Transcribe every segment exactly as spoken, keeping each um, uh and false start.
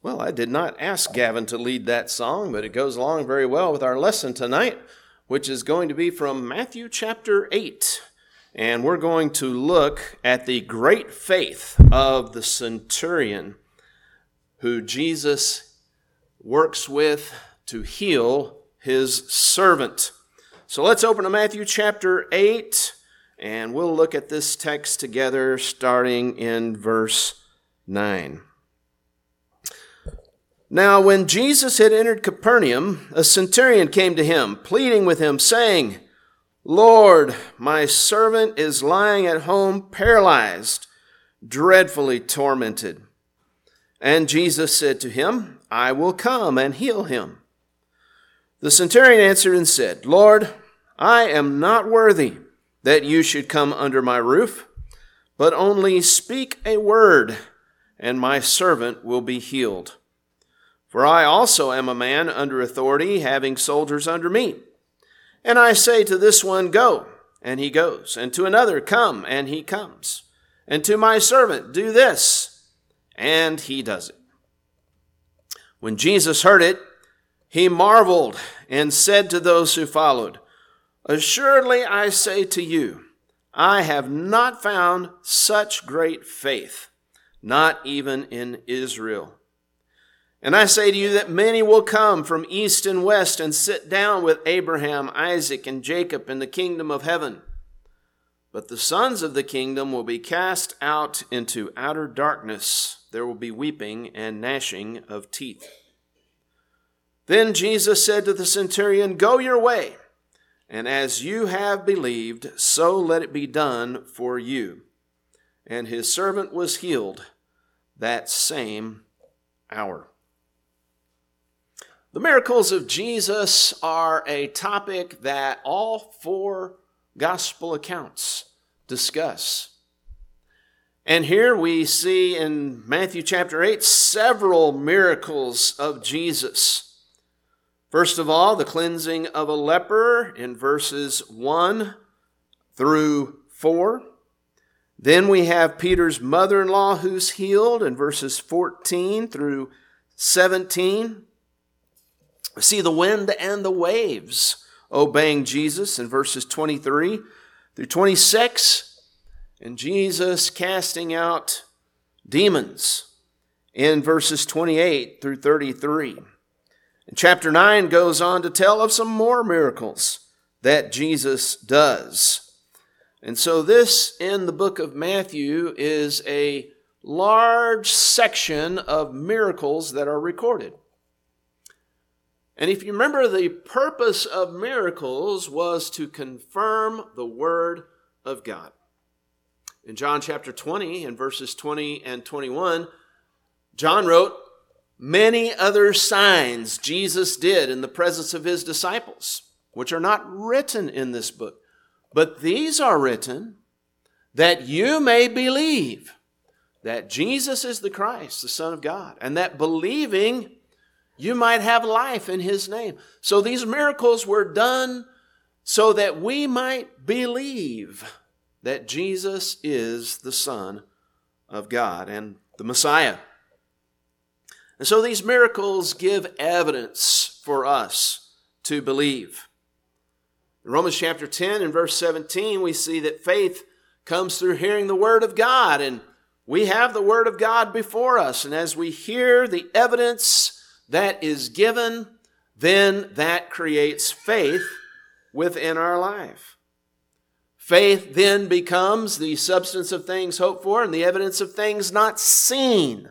Well, I did not ask Gavin to lead that song, but it goes along very well with our lesson tonight, which is going to be from Matthew chapter eight. And we're going to look at the great faith of the centurion who Jesus works with to heal his servant. So let's open to Matthew chapter eight, and we'll look at this text together starting in verse nine. Now, when Jesus had entered Capernaum, a centurion came to him, pleading with him, saying, Lord, my servant is lying at home paralyzed, dreadfully tormented. And Jesus said to him, I will come and heal him. The centurion answered and said, Lord, I am not worthy that you should come under my roof, but only speak a word, and my servant will be healed. For I also am a man under authority, having soldiers under me. And I say to this one, go, and he goes. And to another, come, and he comes. And to my servant, do this, and he does it. When Jesus heard it, he marveled and said to those who followed, Assuredly I say to you, I have not found such great faith, not even in Israel. And I say to you that many will come from east and west and sit down with Abraham, Isaac, and Jacob in the kingdom of heaven. But the sons of the kingdom will be cast out into outer darkness. There will be weeping and gnashing of teeth. Then Jesus said to the centurion, Go your way, and as you have believed, so let it be done for you. And his servant was healed that same hour. The miracles of Jesus are a topic that all four gospel accounts discuss. And here we see in Matthew chapter eight several miracles of Jesus. First of all, the cleansing of a leper in verses one through four. Then we have Peter's mother-in-law who's healed in verses fourteen through seventeen. We see the wind and the waves obeying Jesus in verses twenty-three through twenty-six, and Jesus casting out demons in verses twenty-eight through thirty-three. And chapter nine goes on to tell of some more miracles that Jesus does. And so this in the book of Matthew is a large section of miracles that are recorded. And if you remember, the purpose of miracles was to confirm the word of God. In John chapter twenty, in verses twenty and twenty-one, John wrote, Many other signs Jesus did in the presence of his disciples, which are not written in this book. But these are written that you may believe that Jesus is the Christ, the Son of God, and that believing you might have life in his name. So these miracles were done so that we might believe that Jesus is the Son of God and the Messiah. And so these miracles give evidence for us to believe. In Romans chapter ten and verse seventeen, we see that faith comes through hearing the word of God. And we have the word of God before us. And as we hear the evidence that is given, then that creates faith within our life. Faith then becomes the substance of things hoped for and the evidence of things not seen.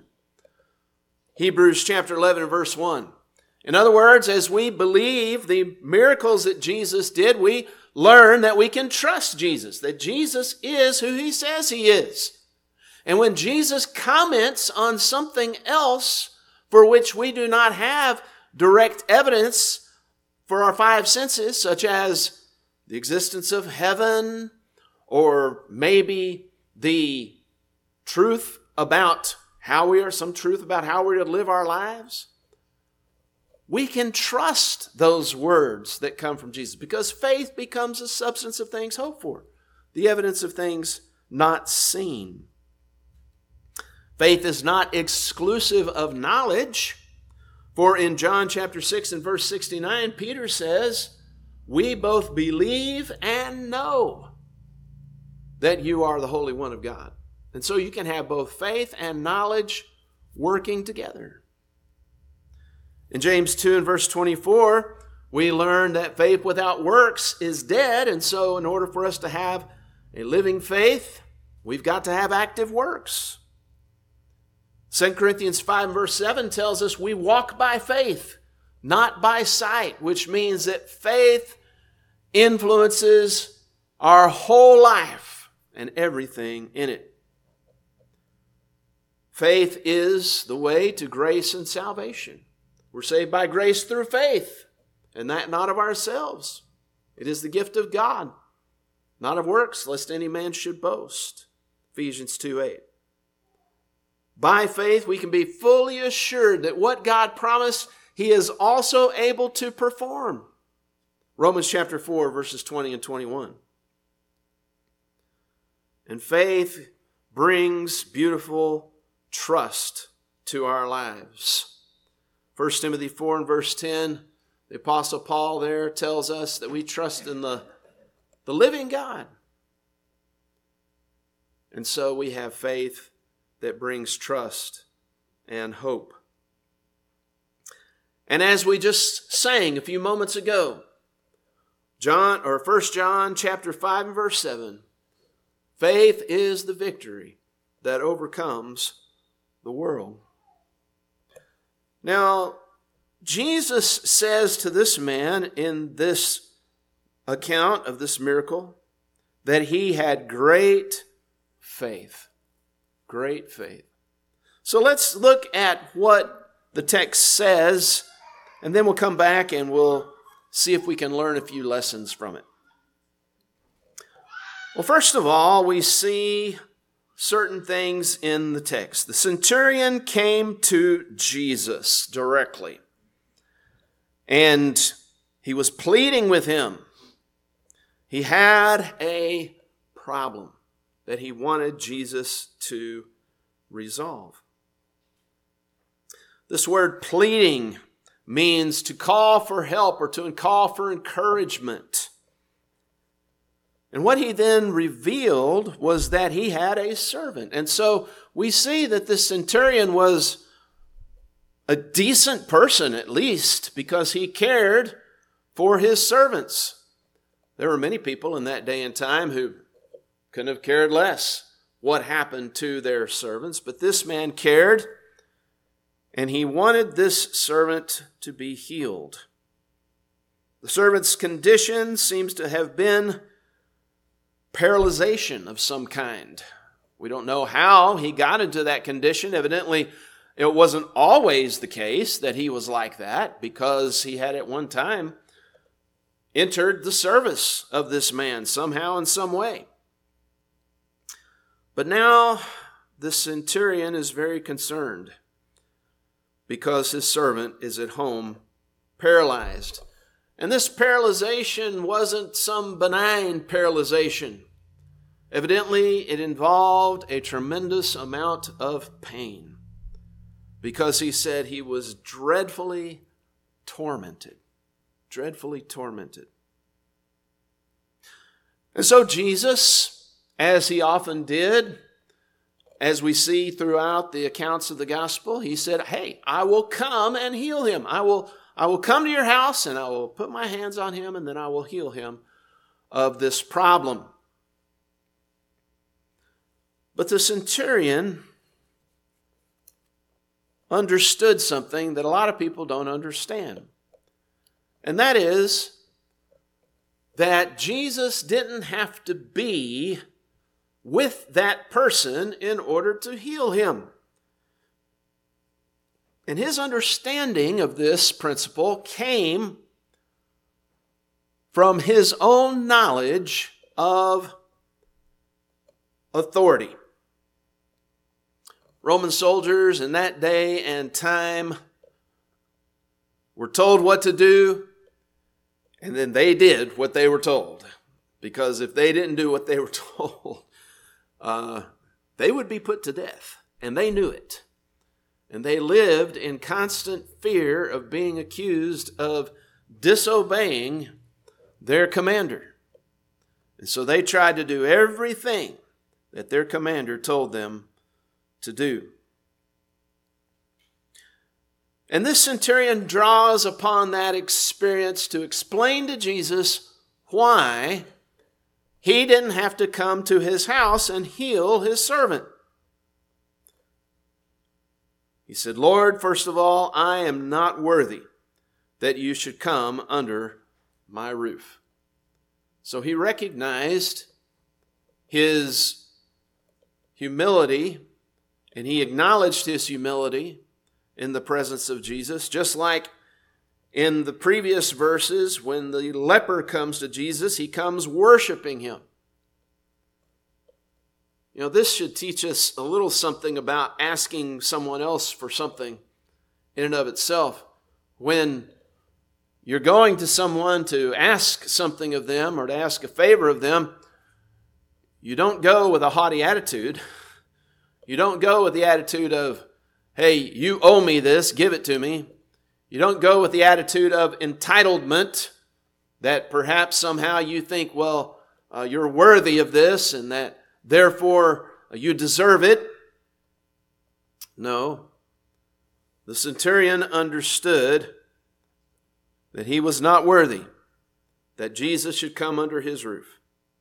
Hebrews chapter eleven and verse one. In other words, as we believe the miracles that Jesus did, we learn that we can trust Jesus, that Jesus is who he says he is. And when Jesus comments on something else for which we do not have direct evidence for our five senses, such as the existence of heaven, or maybe the truth about how we are, some truth about how we're to live our lives, we can trust those words that come from Jesus, because faith becomes a substance of things hoped for, the evidence of things not seen. Faith is not exclusive of knowledge. For in John chapter six and verse sixty-nine, Peter says, we both believe and know that you are the Holy One of God. And so you can have both faith and knowledge working together. In James two and verse twenty-four, we learn that faith without works is dead. And so in order for us to have a living faith, we've got to have active works. Second Corinthians five and verse seven tells us we walk by faith, not by sight, which means that faith influences our whole life and everything in it. Faith is the way to grace and salvation. We're saved by grace through faith, and that not of ourselves. It is the gift of God, not of works, lest any man should boast. Ephesians two eight. By faith, we can be fully assured that what God promised, He is also able to perform. Romans chapter four, verses twenty and twenty-one. And faith brings beautiful trust to our lives. First Timothy four and verse ten, the Apostle Paul there tells us that we trust in the, the living God. And so we have faith that brings trust and hope. And as we just sang a few moments ago, John or First John chapter five and verse seven, faith is the victory that overcomes the world. Now, Jesus says to this man in this account of this miracle that he had great faith. Great faith. So let's look at what the text says, and then we'll come back and we'll see if we can learn a few lessons from it. Well, first of all, we see certain things in the text. The centurion came to Jesus directly, and he was pleading with him. He had a problem that he wanted Jesus to resolve. This word pleading means to call for help or to call for encouragement. And what he then revealed was that he had a servant. And so we see that this centurion was a decent person, at least, because he cared for his servants. There were many people in that day and time who couldn't have cared less what happened to their servants, but this man cared, and he wanted this servant to be healed. The servant's condition seems to have been paralyzation of some kind. We don't know how he got into that condition. Evidently, it wasn't always the case that he was like that, because he had at one time entered the service of this man somehow in some way. But now the centurion is very concerned because his servant is at home paralyzed. And this paralyzation wasn't some benign paralyzation. Evidently, it involved a tremendous amount of pain, because he said he was dreadfully tormented. Dreadfully tormented. And so Jesus, as he often did, as we see throughout the accounts of the gospel, he said, hey, I will come and heal him. I will, I will come to your house and I will put my hands on him, and then I will heal him of this problem. But the centurion understood something that a lot of people don't understand. And that is that Jesus didn't have to be with that person in order to heal him. And his understanding of this principle came from his own knowledge of authority. Roman soldiers in that day and time were told what to do, and then they did what they were told. Because if they didn't do what they were told, uh, they would be put to death. And they knew it. And they lived in constant fear of being accused of disobeying their commander. And so they tried to do everything that their commander told them to do. And this centurion draws upon that experience to explain to Jesus why he didn't have to come to his house and heal his servant. He said, Lord, first of all, I am not worthy that you should come under my roof. So he recognized his humility, and he acknowledged his humility in the presence of Jesus, just like in the previous verses, when the leper comes to Jesus, he comes worshiping him. You know, this should teach us a little something about asking someone else for something in and of itself. When you're going to someone to ask something of them or to ask a favor of them, you don't go with a haughty attitude. You don't go with the attitude of, hey, you owe me this, give it to me. You don't go with the attitude of entitlement, that perhaps somehow you think, well, uh, you're worthy of this and that therefore you deserve it. No. The centurion understood that he was not worthy that Jesus should come under his roof.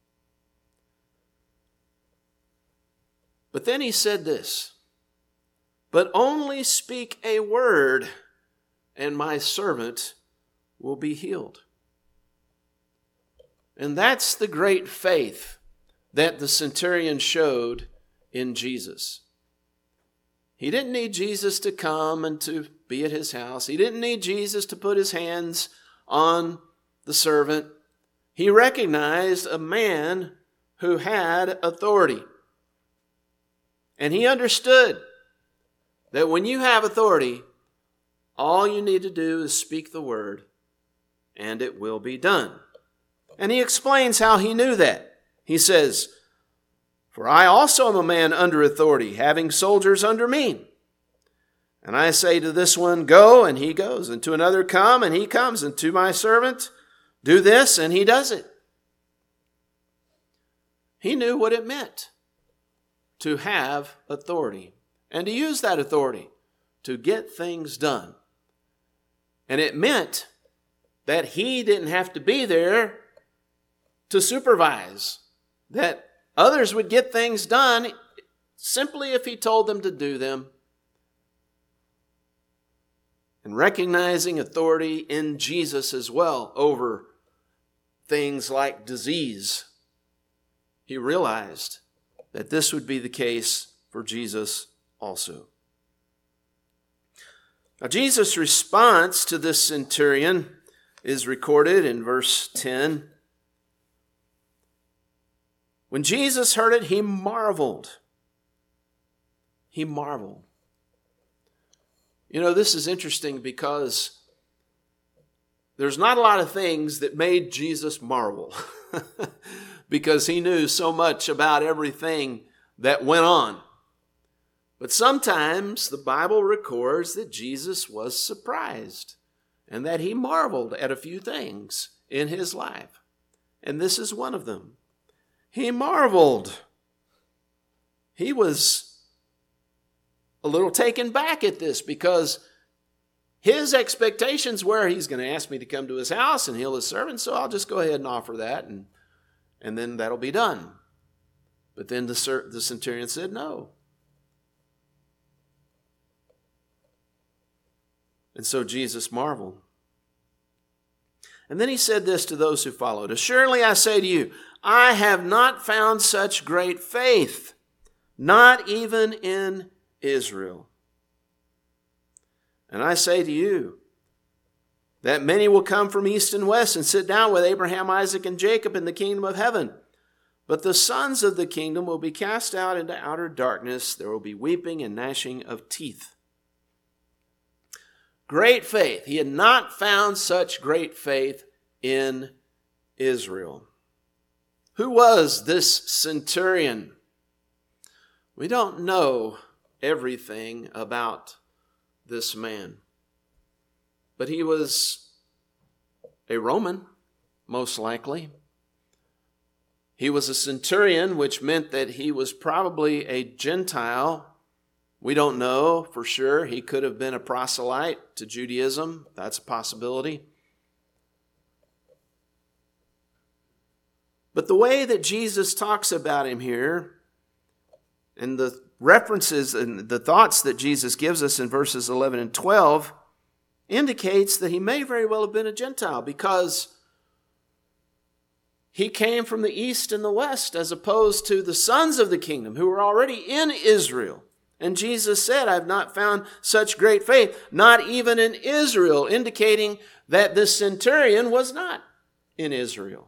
But then he said this, but only speak a word, and my servant will be healed. And that's the great faith that the centurion showed in Jesus. He didn't need Jesus to come and to be at his house. He didn't need Jesus to put his hands on the servant. He recognized a man who had authority. And he understood that when you have authority, all you need to do is speak the word, and it will be done. And he explains how he knew that. He says, for I also am a man under authority, having soldiers under me. And I say to this one, go, and he goes. And to another, come, and he comes. And to my servant, do this, and he does it. He knew what it meant to have authority and to use that authority to get things done. And it meant that he didn't have to be there to supervise, that others would get things done simply if he told them to do them. And recognizing authority in Jesus as well over things like disease, he realized that this would be the case for Jesus also. Now, Jesus' response to this centurion is recorded in verse ten. When Jesus heard it, he marveled. He marveled. You know, this is interesting because there's not a lot of things that made Jesus marvel because he knew so much about everything that went on. But sometimes the Bible records that Jesus was surprised and that he marveled at a few things in his life. And this is one of them. He marveled. He was a little taken back at this because his expectations were he's going to ask me to come to his house and heal his servant, so I'll just go ahead and offer that, and, and then that'll be done. But then the, the centurion said no. And so Jesus marveled. And then he said this to those who followed. Assuredly I say to you, I have not found such great faith, not even in Israel. And I say to you that many will come from east and west and sit down with Abraham, Isaac, and Jacob in the kingdom of heaven. But the sons of the kingdom will be cast out into outer darkness. There will be weeping and gnashing of teeth. Great faith. He had not found such great faith in Israel. Who was this centurion? We don't know everything about this man. But he was a Roman, most likely. He was a centurion, which meant that he was probably a Gentile. We don't know for sure. He could have been a proselyte to Judaism. That's a possibility. But the way that Jesus talks about him here, and the references and the thoughts that Jesus gives us in verses eleven and twelve, indicates that he may very well have been a Gentile, because he came from the east and the west, as opposed to the sons of the kingdom who were already in Israel. And Jesus said, "I have not found such great faith, not even in Israel," indicating that this centurion was not in Israel.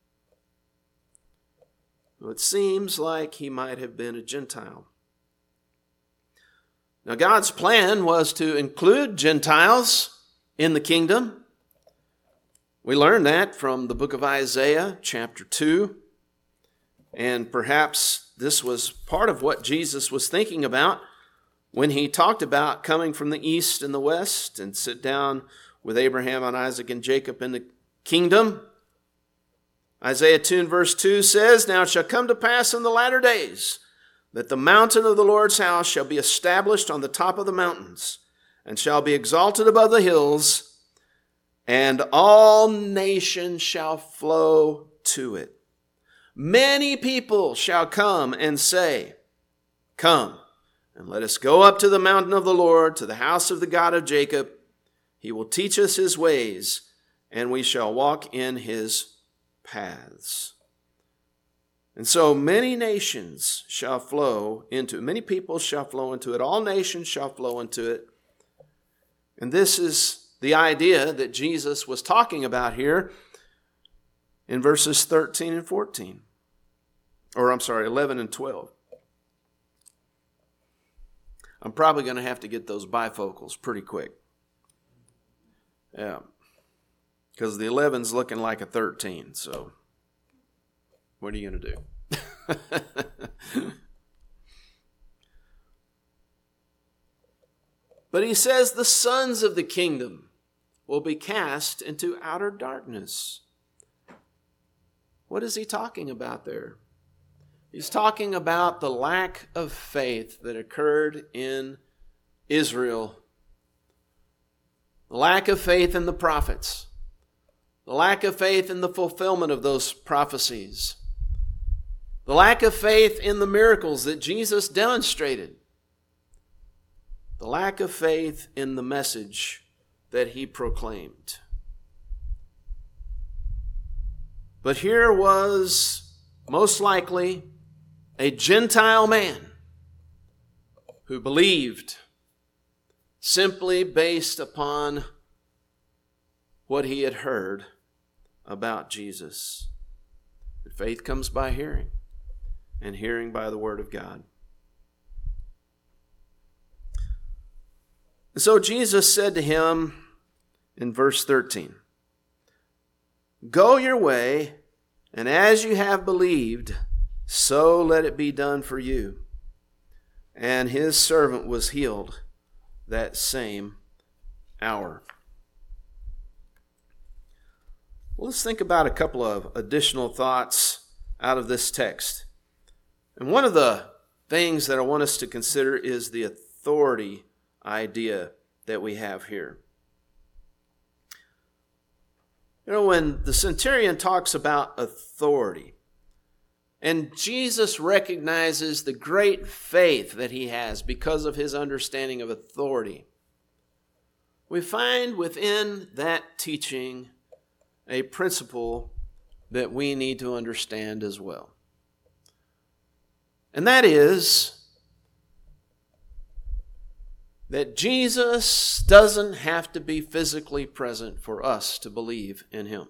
It seems like he might have been a Gentile. Now, God's plan was to include Gentiles in the kingdom. We learn that from the book of Isaiah, chapter two. And perhaps this was part of what Jesus was thinking about when he talked about coming from the east and the west and sit down with Abraham and Isaac and Jacob in the kingdom. Isaiah two and verse two says, "Now it shall come to pass in the latter days that the mountain of the Lord's house shall be established on the top of the mountains, and shall be exalted above the hills, and all nations shall flow to it. Many people shall come and say, 'Come, and let us go up to the mountain of the Lord, to the house of the God of Jacob. He will teach us his ways, and we shall walk in his paths.'" And so many nations shall flow into it. Many people shall flow into it. All nations shall flow into it. And this is the idea that Jesus was talking about here in verses thirteen and fourteen. Or I'm sorry, eleven and twelve. I'm probably going to have to get those bifocals pretty quick. Yeah. Because the eleven's looking like a thirteen, so what are you going to do? But he says the sons of the kingdom will be cast into outer darkness. What is he talking about there? He's talking about the lack of faith that occurred in Israel. The lack of faith in the prophets. The lack of faith in the fulfillment of those prophecies. The lack of faith in the miracles that Jesus demonstrated. The lack of faith in the message that he proclaimed. But here was most likely a Gentile man who believed simply based upon what he had heard about Jesus. Faith comes by hearing, and hearing by the word of God. And so Jesus said to him in verse thirteen, "Go your way, and as you have believed, so let it be done for you." And his servant was healed that same hour. Well, let's think about a couple of additional thoughts out of this text. And one of the things that I want us to consider is the authority idea that we have here. You know, when the centurion talks about authority, and Jesus recognizes the great faith that he has because of his understanding of authority, we find within that teaching a principle that we need to understand as well. And that is that Jesus doesn't have to be physically present for us to believe in him.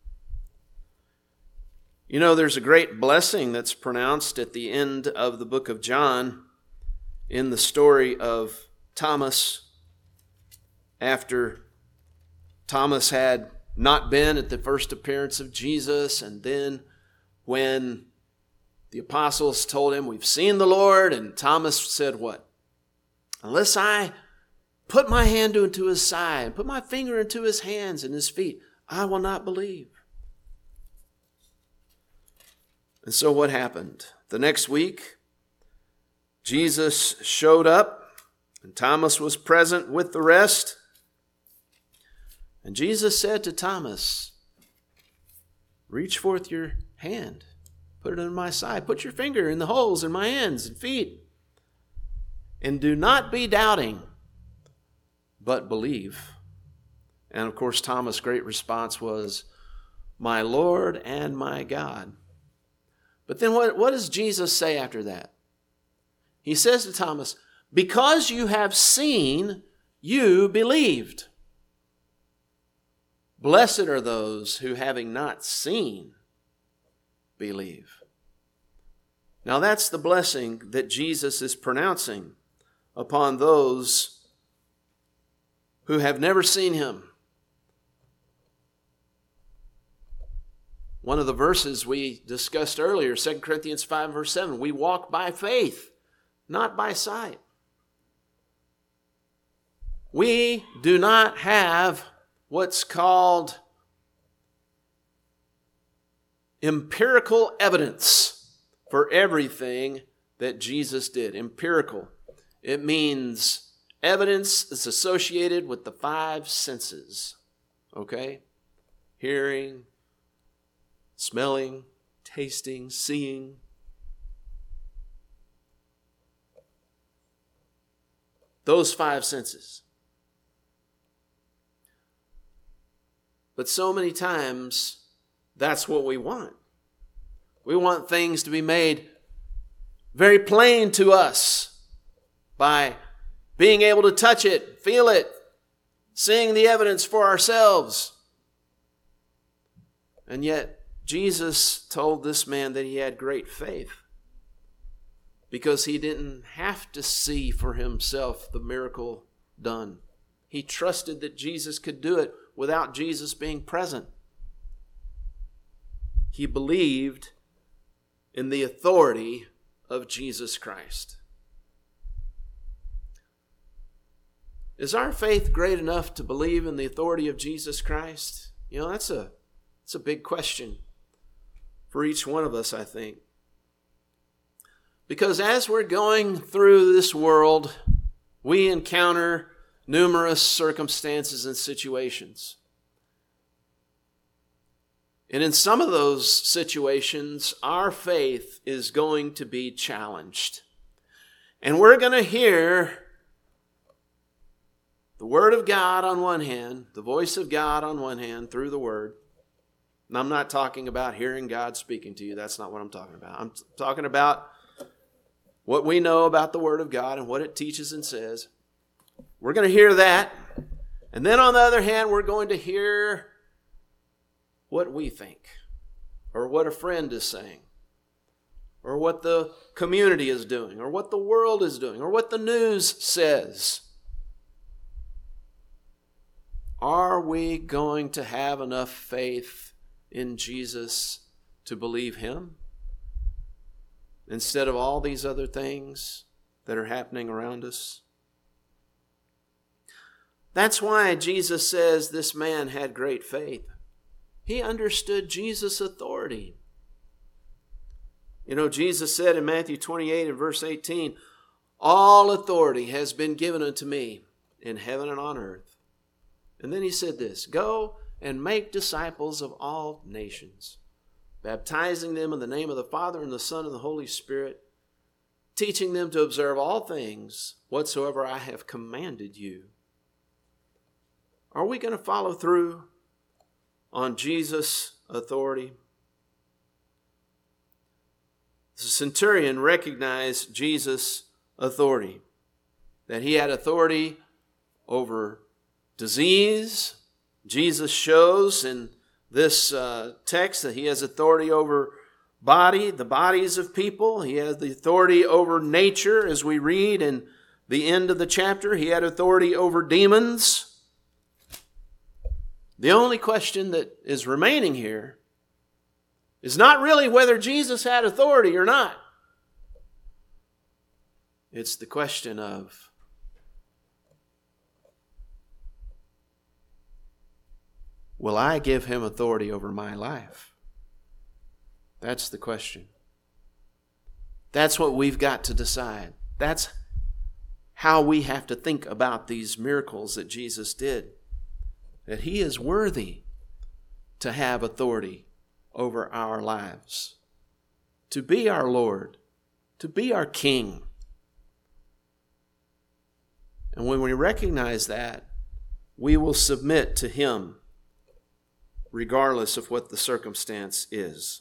You know, there's a great blessing that's pronounced at the end of the book of John in the story of Thomas, after Thomas had not been at the first appearance of Jesus, and then when the apostles told him, "We've seen the Lord," and Thomas said what? unless I put my hand into his side, put my finger into his hands and his feet, I will not believe. And so what happened? The next week, Jesus showed up, and Thomas was present with the rest. And Jesus said to Thomas, reach forth your hand, put it in my side, put your finger in the holes in my hands and feet, and do not be doubting, but believe. And of course, Thomas' great response was, my Lord and my God. But then what, what does Jesus say after that? He says to Thomas, because you have seen, you believed. Blessed are those who, having not seen, believe. Now that's the blessing that Jesus is pronouncing upon those who have never seen him. One of the verses we discussed earlier, Second Corinthians five, verse seven, we walk by faith, not by sight. We do not have what's called empirical evidence for everything that Jesus did. Empirical. It means evidence that's associated with the five senses. Okay? Hearing, smelling, tasting, seeing. Those five senses. But so many times, that's what we want. We want things to be made very plain to us by being able to touch it, feel it, seeing the evidence for ourselves. And yet, Jesus told this man that he had great faith because he didn't have to see for himself the miracle done. He trusted that Jesus could do it without Jesus being present. He believed in the authority of Jesus Christ. Is our faith great enough to believe in the authority of Jesus Christ? You know, that's a, that's a big question for each one of us, I think. Because as we're going through this world, we encounter numerous circumstances and situations. And in some of those situations, our faith is going to be challenged. And we're going to hear the Word of God on one hand, the voice of God on one hand through the Word. And I'm not talking about hearing God speaking to you. That's not what I'm talking about. I'm talking about what we know about the Word of God and what it teaches and says. We're going to hear that. And then on the other hand, we're going to hear what we think, or what a friend is saying, or what the community is doing, or what the world is doing, or what the news says. Are we going to have enough faith in Jesus to believe him instead of all these other things that are happening around us? That's why Jesus says this man had great faith. He understood Jesus' authority. You know, Jesus said in Matthew twenty-eight and verse eighteen, all authority has been given unto me in heaven and on earth. And then he said this, go and make disciples of all nations, baptizing them in the name of the Father and the Son and the Holy Spirit, teaching them to observe all things whatsoever I have commanded you. Are we going to follow through on Jesus' authority? The centurion recognized Jesus' authority, that he had authority over disease. Jesus shows in this uh, text that he has authority over body, the bodies of people. He has the authority over nature, as we read in the end of the chapter. He had authority over demons. The only question that is remaining here is not really whether Jesus had authority or not. It's the question of, will I give him authority over my life? That's the question. That's what we've got to decide. That's how we have to think about these miracles that Jesus did. That he is worthy to have authority over our lives, to be our Lord, to be our King. And when we recognize that, we will submit to him regardless of what the circumstance is.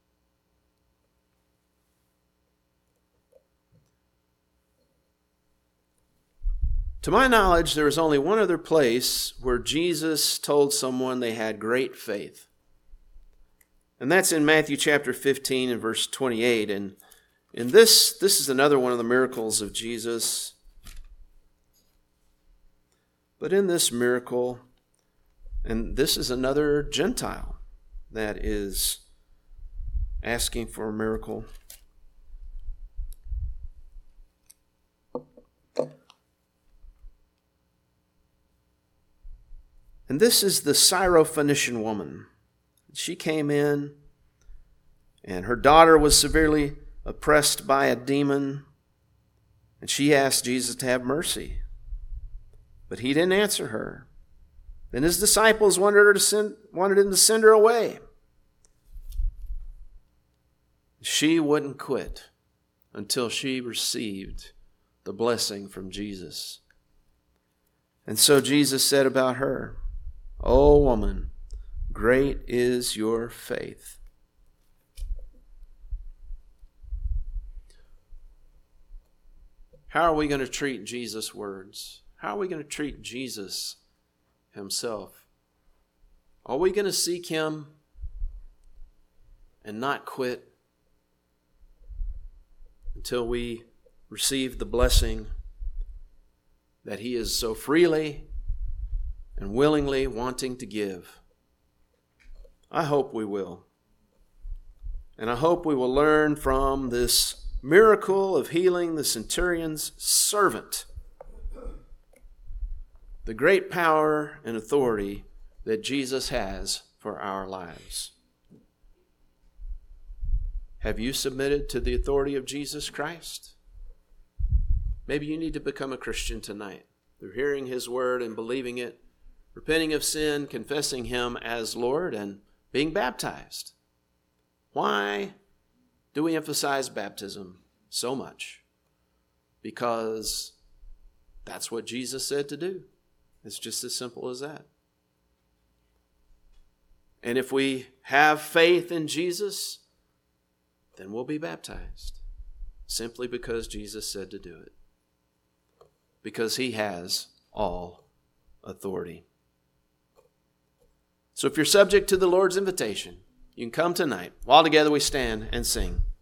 To my knowledge, there is only one other place where Jesus told someone they had great faith. And that's in Matthew chapter fifteen and verse twenty-eight. And in this, this is another one of the miracles of Jesus. But in this miracle, and this is another Gentile that is asking for a miracle. And this is the Syrophoenician woman. She came in, and her daughter was severely oppressed by a demon, and she asked Jesus to have mercy. But he didn't answer her. Then his disciples wanted, her to send, wanted him to send her away. She wouldn't quit until she received the blessing from Jesus. And so Jesus said about her, "O woman, great is your faith." How are we going to treat Jesus' words? How are we going to treat Jesus himself? Are we going to seek him and not quit until we receive the blessing that he is so freely and willingly wanting to give? I hope we will. And I hope we will learn from this miracle of healing the centurion's servant the great power and authority that Jesus has for our lives. Have you submitted to the authority of Jesus Christ? Maybe you need to become a Christian tonight through hearing his word and believing it, repenting of sin, confessing him as Lord, and being baptized. Why do we emphasize baptism so much? Because that's what Jesus said to do. It's just as simple as that. And if we have faith in Jesus, then we'll be baptized simply because Jesus said to do it. Because he has all authority. So if you're subject to the Lord's invitation, you can come tonight. While together we stand and sing.